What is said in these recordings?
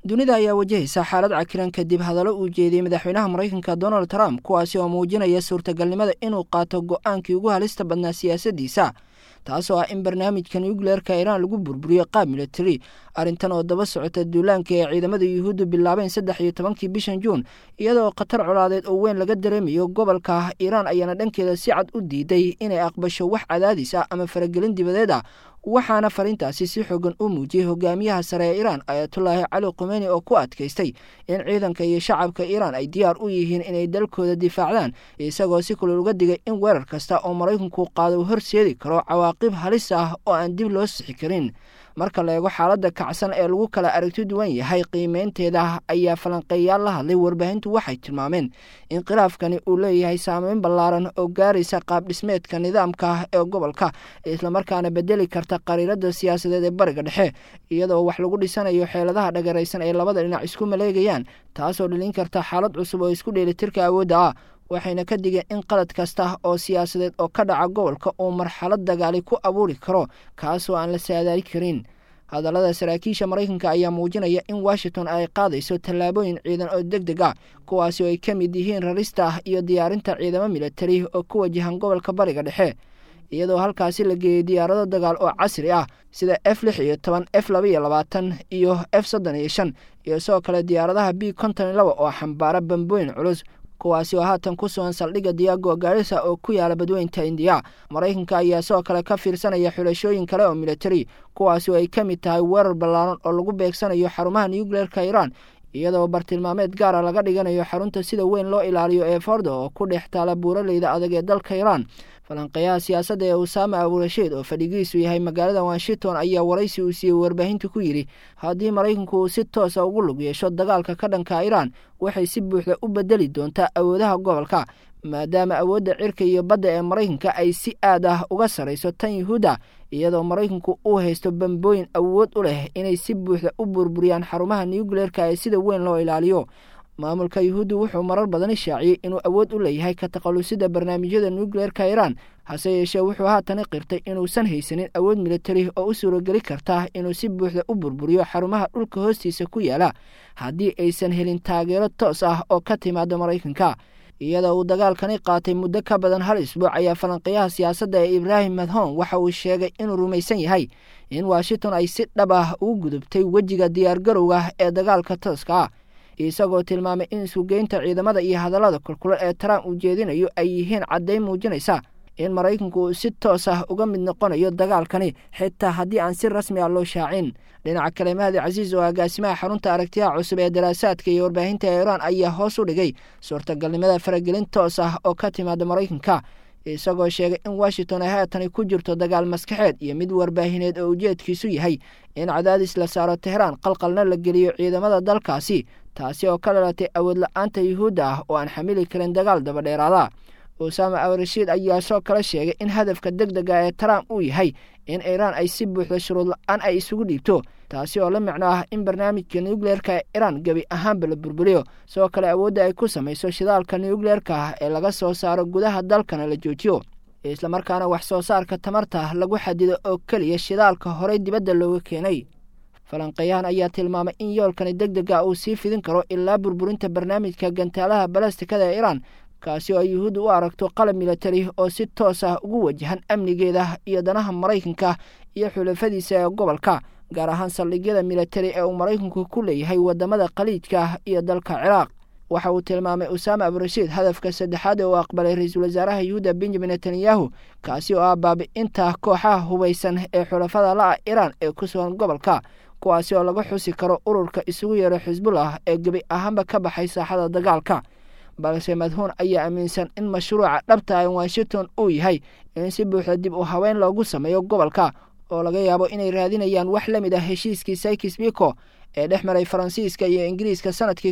dunida ayaa wajahaysa xaalad cakiran kadib hadallo uu jeediyey madaxweynaha Mareykanka Donald Trump kuwaasi oo muujinaya suurtagalnimada inuu qaato go'aankii ugu halista badnaa siyaasaddiisa taasoo ah in barnaamijka nuclear-ka Iran lagu burburiyo qaab military arrintan oo daba socota duulaanka ee ciidamada Yuhuuddu bilaabeen 13 bishan Juun iyadoo qatar colaadeed oo weyn laga dareemayo gobolka Iran ayana dhankeeda si cad u diiday inay aqbasho wax cadaadis ah ama faragelin dibadeed ah waxaana farintaasi si xooggan u muujiyay hogaamiyaha sare ee Iran Ayatollah Ali Khamenei oo ku adkaystay in ciidanka iyo shacabka Iran ay diyaar u yihiin inay dalkooda difaacdaan isagoo si kulul uga digay in weerar kasta oo Mareykanku qaado uu horseedi karo cawaaqib halis ah oo aan dib loo sixi karin marka la eego xaaladda kacsan ee lagu kala aragti duwan yahay qiimeynteeda ayaa falanqeeyaal la hadlay warbaahintu waxay tilmaameen in khilaafkani uu leeyahay saameyn ballaaran oo gaaraysa qaab dhismeedka nidaamka ee gobolka isla markaana bedeli karta qariirada siyaasadeed ee bariga dhexe iyadoo wax lagu dhisanayo xeeladaha dhagaraysan ee labada dhinac isku maleegayaan taasoo dhalin karta xaalad cusub oo isku dheelitirka awoodda ah waxayna ka digeen in qalad kasta oo siyaasadeed oo ka dhaca gobolka uu marxalad dagaali ku abuuri karo kaasoo aan la saadaali karin hadallada saraakiisha Mareykanka ayaa muujinaya in Washington ay qaadayso tallaabooyin ciidan oo degdeg ah kuwaasi oo ay ka mid yihiin rarista iyo diyaarinta ciidamo militari oo ku wajahan gobolka bariga dhexe iyadoo halkaasi la geeyay diyaarado dagaal oo casri ah sida F-16, F-22 iyo F-35 iyo sidoo kale diyaaradaha B-52 oo xambaara bambooyin culus kuwaasi oo haatan ku sugan saldhigga Diego Garissa oo ku yaala badweynta India Mareykanka ayaa sidoo kale ka fiirsanaya xulashooyin kale oo military kuwaasi oo ay ka mid tahay weerar ballaaran oo lagu beegsanayo xarumaha nuclear-ka Iran iyadoo bartilmaameed gaar ah laga dhiganayo xarunta sida weyn loo ilaaliyo ee Fordo oo ku dhex taala buuraleyda adag ee dalka Iran falanqeeyaha siyaasadda ee Osama Abu Rashid oo fadhigiisu yahay magaalada Washington ayaa waraysi uu siiyay warbaahinta ku yiri haddii Mareykanku uu si toos ah ugu lug yeesho dagaalka ka dhanka Iran waxay si buuxda u bedeli doontaa awoodaha gobolka maadaama awoodda cirka iyo badda ee Mareykanka ay si aad ah uga sareyso tan Yuhuudda iyadoo Mareykanku uu haysto bambooyin awood u leh inay si buuxda u burburiyaan xarumaha nuclear-ka ee sida weyn loo ilaaliyo maamulka Yuhuuddu wuxuu marar badan shaaciyay inuu awood u leeyahay ka taqalusida barnaamijyada nuclear-ka Iran hase yeeshee wuxuu haatan qirtay inuusan haysanin awood militari oo u suurageli karta inuu si buuxda u burburiyo xarumaha dhulka hoostiisa ku yaala haddii aysan helin taageero toos ah oo ka timaada Mareykanka iyadoo uu dagaalkani qaatay muddo ka badan hal isbuuc ayaa falanqeeyaha siyaasadda ee Ibrahim Madhon waxa uu sheegay inuu rumaysan yahay in Washington ay si dhab ah ugu gudubtay wejiga diyaargarowga ee dagaalka tooska ah isagoo tilmaamay in suugeynta ciidamada iyo hadallada kulkulul ee Trump uu jeedinayo ay yihiin caddayn muujinaysa in Mareykanku uu si toos ah uga mid noqonayo dagaalkani xitaa haddii aan si rasmi ah loo shaacin dhinaca kale Mahdi Casiis oo agaasimaha xarunta aragtiyaha cusub ee daraasaadka iyo warbaahinta Iran ayaa hoos u dhigay suurtagalnimada faragelin toos ah oo ka timaada Mareykanka isagoo sheegay in Washington ay haatan ku jirto dagaal maskaxeed iyo mid warbaahineed oo ujeedkiisu yahay in cadaadis la saaro Tehran qalqalna la geliyo ciidamada dalkaasi taasi oo ka dhalatay awood la'aanta Yuhuudda ah oo aan xamili karin dagaal daba dheeraada Osama Abu Rashid ayaa soo kala sheegay in hadafka degdega ee Trump uu yahay in Iran ay si buuxda shuruud la'aan ay isugu dhiibto taasi oo la macno ah in barnaamijka nuclear-ka ee Iran gabi ahaanba la burburiyo soo kale awoodda ay ku samayso shidaalka nuclear-ka ee laga soo saaro gudaha dalkana la joojiyo isla markaana wax soo saarka tamarta lagu xadido oo kaliya shidaalka horey dibadda looga keenay falanqeeyahan ayaa tilmaamay in yoolkani degdega uu sii fidin karo ilaa burburinta barnaamijka gantaalaha balastikada ee Iran kaasi oo Yuhuuddu u aragto qalab militari oo si toos ah ugu wajahan amnigeeda iyo danaha Mareykanka iyo xulafadiisa ee gobolka gaar ahaan saldhigyada militari ee uu Mareykanku ku leeyahay wadamada Khaliijka iyo dalka Ciraaq waxa uu tilmaamay Osama Abu Rashid hadafka saddexaad ee uu aqbalay ra'iisul wasaaraha Yuhuudda Benjamin Netanyahu kaasi oo ah baabi'inta kooxaha hubeysan ee xulafada la Iran ee ku sugan gobolka kuwaasi oo laga xusi karo ururka isugu yeero Hezbollah ee gabi ahaanba ka baxay saaxada dagaalka balse Madhon ayaa aaminsan in mashruuca dhabta ah Washington uu yahay in si buuxda dib u haweyn loogu sameeyo gobolka oo laga yaabo inay raadinayaan wax la mid ah heshiiskii Sykes-Picot ee dhexmaray Faransiiska iyo Ingiriiska sanadkii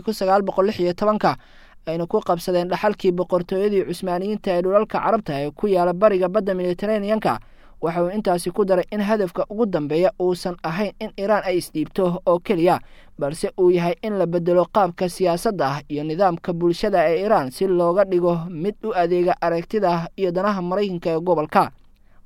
1916 ayna ku qabsadeen dhaxalkii boqortooyadii Cusmaaniyiinta ee dhulalka Carabta ee ku yaala bariga badda Mediterranean-ka waxa uu intaasi ku daray in hadafka ugu dambeeya uusan ahayn in Iran ay isdhiibto oo kaliya balse uu yahay in la bedelo qaabka siyaasadda iyo nidaamka bulshada ee Iran si looga dhigo mid u adeega aragtida iyo danaha Mareykanka ee gobolka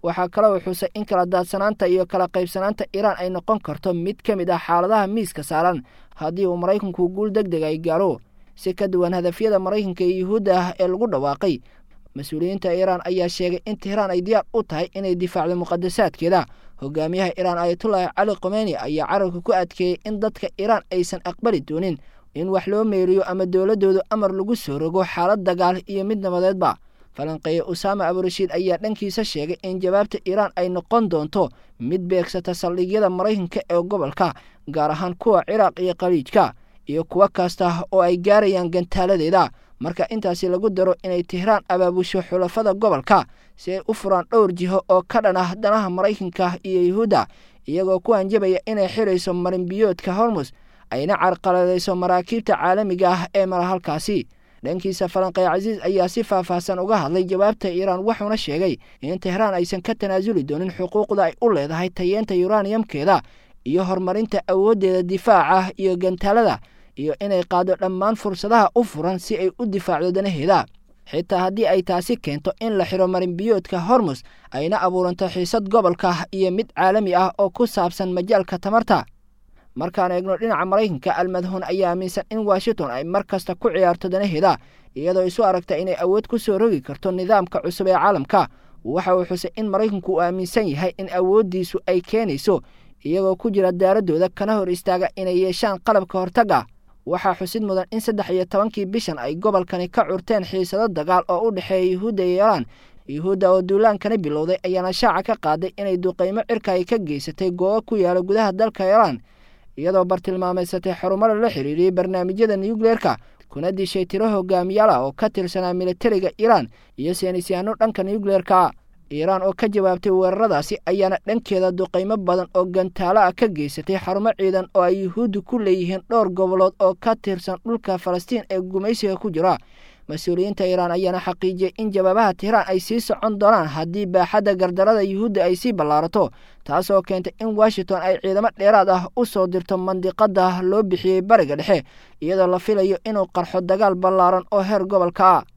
waxaa kale oo xusay in kala daadsanaanta iyo kala qaybsanaanta Iiraan ay noqon karto mid ka mid ah xaaladaha miiska saaran haddii uu Maraykanku guul degdeg ay gaaro si ka duwan hadafyada Maraykanka iyo Yuhuudda ee lagu dhawaaqay. Mas'uuliyiinta Iiraan ayaa sheegay in Tehran ay diyaar u tahay inay difaacdo muqaddasaadkeeda. Hogaamiyaha Iiraan Ayatollah Ali Khamenei ayaa carabka ku adkeeyay in dadka Iiraan aysan aqbali doonin in wax loo meeriyo ama dowladoodu amar lagu soo rogo xaalad dagaal iyo mid nabadeedba. Falanqeeye Usaama Abu-Rashiid ayaa dhankiisa sheegay in jawaabta Iiraan ay noqon doonto mid beegsata saldhigyada Maraykanka ee gobolka, gaar ahaan kuwa Ciraaq iyo Khaliijka, iyo kuwa kasta oo ay gaarayaan gantaaladeeda. Marka intaasi lagu daro inay Tehran abaabusho xulafada gobolka si ay u furaan dhowr jiho oo ka dhan ah danaha Maraykanka iyo Yuhuudda, iyagoo ku hanjabaya inay xirayso marinbiyoodka Hormuz ayna carqaladayso maraakiibta caalamiga ah ee mara halkaasi. Dhankiisa falanqeeye Casiis ayaa si faahfaahsan uga hadlay jawaabta Iiraan, wuxuuna sheegay in Tehran aysan ka tanaasuli doonin xuquuqda ay u leedahay tayeenta uraniumkeeda iyo horumarinta awooddeeda difaaca iyo gantaalada, iyo inay qaado dhammaan fursadaha u furan si ay u difaacdo danaheeda. Xitaa haddii ay taasi keento in la xiro marinbiyoodka Hormuz ayna abuuranto xiisad gobolka iyo mid caalami ah oo ku saabsan majaalka tamarta. Markaan eegno dhinaca Maraykanka, Al-Madhuun ayaa aaminsan in Washington ay mar kasta ku ciyaarto danaheeda, iyadoo isu aragta inay awood ku soo rogi karto nidaamka cusub ee caalamka. Waxa uu xusay in Maraykanku uu aaminsan yahay in awooddiisu ay keenayso iyagoo ku jira daaradooda kana hor istaaga inay yeeshaan qalabka hortagga. Waxaa xusid mudan in 13 bishan ay gobolkani ka curteen xiisado dagaal oo u dhexeeya Yuhuudda iyo Iiraan. Yuhuudda oo duulaankani bilowday ayaana shaaca ka qaaday inay duqeymo cirka ay ka geysatay goobo ku yaala gudaha dalka Iiraan, iyadoo bartilmaameedsatay xarumo la xiriiriyay barnaamijyada nuclearka, kuna dishay tiro hogaamiyaal ah oo ka tirsanaa militariga Iiraan iyo saynisyahanno dhanka nuclearka. Iiraan oo ka jawaabtay weeraradaasi ayaana dhankeeda duqeymo badan oo gantaalo ah ka geysatay xarumo ciidan oo ay Yuhuuddu ku leeyihiin dhowr gobolood oo ka tirsan dhulka Falastiin ee gumaysiga ku jira. Mas'uuliyiinta Iiraan ayaana xaqiijiyay in jawaabaha Tehran ay sii socon doonaan haddii baaxadda gardarada Yuhuudda ay sii ballaarato, taas oo keentay in Washington ay ciidamo dheeraad ah u soo dirto mandiqada loo bixiyey Bariga Dhexe, iyadoo la filayo inuu qarxo dagaal ballaaran oo heer gobolka ah.